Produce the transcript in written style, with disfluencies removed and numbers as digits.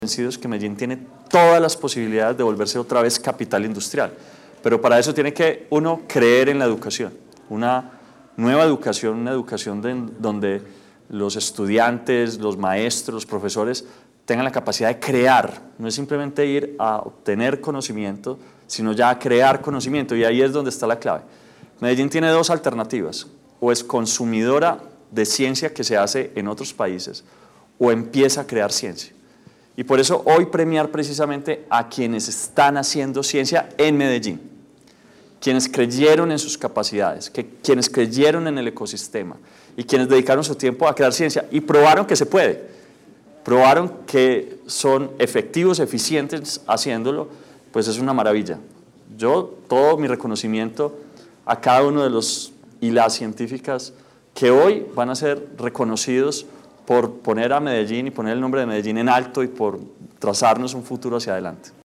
Convencidos que Medellín tiene todas las posibilidades de volverse otra vez capital industrial, pero para eso tiene que uno creer en la educación, una nueva educación, una educación donde los estudiantes, los maestros, los profesores tengan la capacidad de crear, no es simplemente ir a obtener conocimiento, sino ya a crear conocimiento, y ahí es donde está la clave. Medellín tiene dos alternativas: o es consumidora de ciencia que se hace en otros países, o empieza a crear ciencia. Y por eso hoy premiar precisamente a quienes están haciendo ciencia en Medellín, quienes creyeron en sus capacidades, quienes creyeron en el ecosistema y quienes dedicaron su tiempo a crear ciencia y probaron que se puede, probaron que son efectivos, eficientes haciéndolo, pues es una maravilla. Yo, todo mi reconocimiento a cada uno de los y las científicas que hoy van a ser reconocidos por poner a Medellín y poner el nombre de Medellín en alto y por trazarnos un futuro hacia adelante.